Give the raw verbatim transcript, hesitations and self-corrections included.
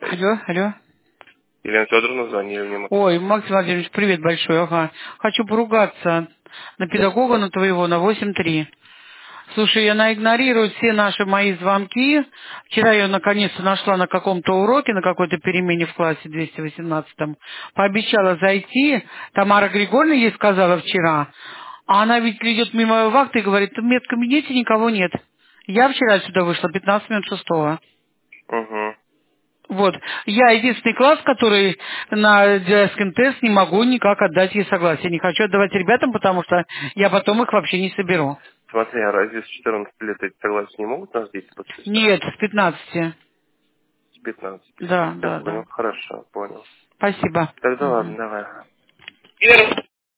Алло, алло. Елена Федоровна звонили мне. Ой, Максим Владимирович, привет большой, ага. Хочу поругаться на педагога, на твоего, на восемь три. Слушай, она игнорирует все наши мои звонки. Вчера я ее наконец-то нашла на каком-то уроке, на какой-то перемене в классе двести восемнадцатом. Пообещала зайти. Тамара Григорьевна ей сказала вчера. А она ведь идет мимо вахты и говорит, в медкабинете никого нет. Я вчера сюда вышла, пятнадцать минут шестого. Угу. Вот. Я единственный класс, который на дескин тест не могу никак отдать ей согласие. Не хочу отдавать ребятам, потому что я потом их вообще не соберу. Смотри, а разве с четырнадцати лет эти согласия не могут нас дети подписать? Нет, с пятнадцати. С пятнадцати. Да, Я да, понял. да. Хорошо, понял. Спасибо. Тогда Мгм. ладно, давай.